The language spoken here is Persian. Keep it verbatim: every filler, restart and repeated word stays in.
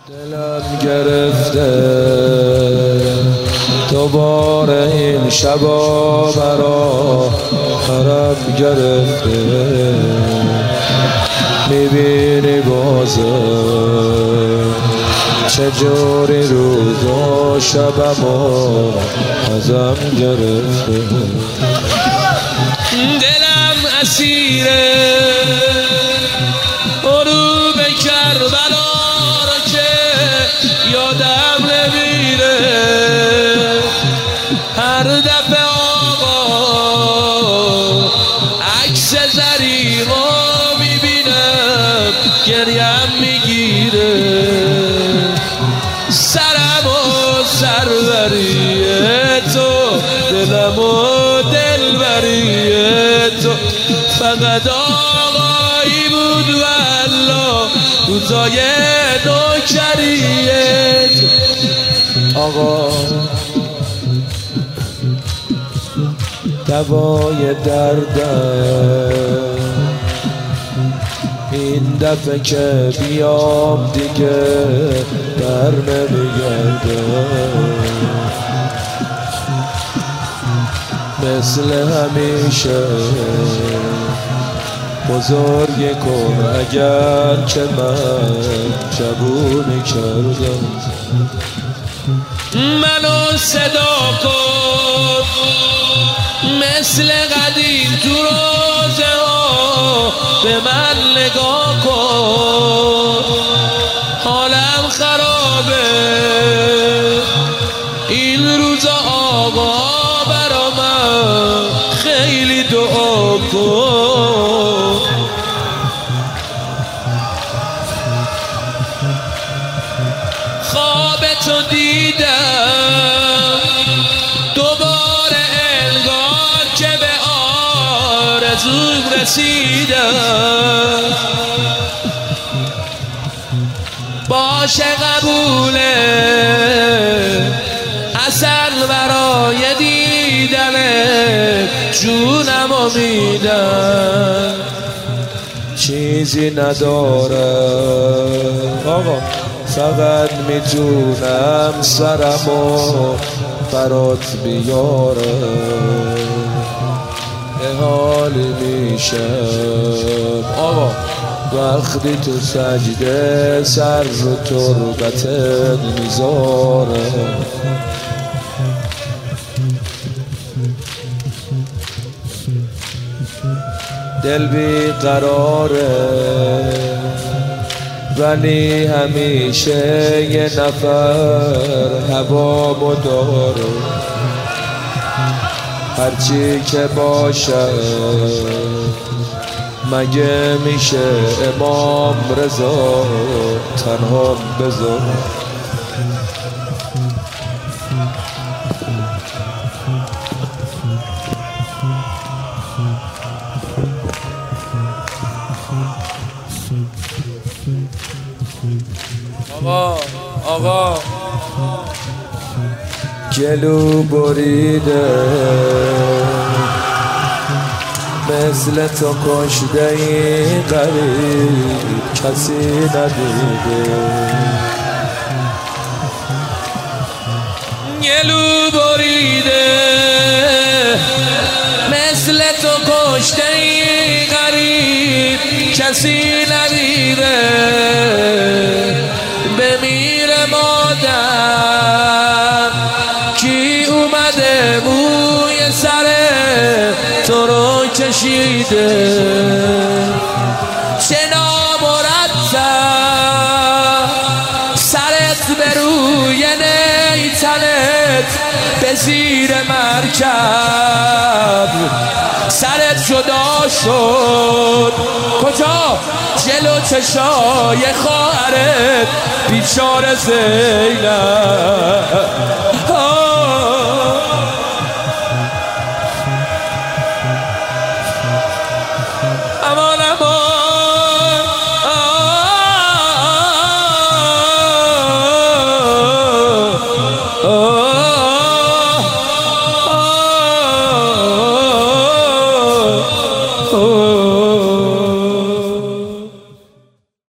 دلم گرفته دوباره این شبا برا حرم گرفته، میبینی بازه چجوری روز و شبمو ازم گرفته. دلم اسیره غروب کربلا رو که یادم نمیره، هر دفعه آقا عکس زریقو میبینم گریم میگیره، سرم و سروریه تو، دلم و دلبریه تو، فقط آقایی بود والله روزای نوکریه تو. آقا دوای دردم این دفعه که بیام دیگه بر نمیگرده، مثل همیشه بزرگ کن اگر که من جوونی کردم. منو صدا کن مثل قدیم تو روزه ها، به من نگاه کن حالم خرابه این روزا آقا، برا من خیلی دعا کن. خوابتو دیدم دوباره انگار که به آرزوم رسیدم، باشه قبوله اصل برای دیدن جونم و میدم، چیزی نداره آقا، فقط میتونم سرمو برات بیارم، یه حالی میشم آقا وقتی تو سجده سر رو تربتت میذارم. دل بی قراره ولی همیشه یه نفر هوامو داره، هرچی که باشه مگه میشه امام رضا تنها بذار. آقا آقا گلو بریده مثل تو کشته این غریب کسی ندیده، گلو بریده مثل تو کشته این غریب کسی ندیده، بمیره مادر کی اومده موی سر تو رو کشیده، چه نامرتب سرت به روی نیتنت به زیر مرکب سرت جدا شد کجا؟ جلو چشای خواهرت بیچاره زینب.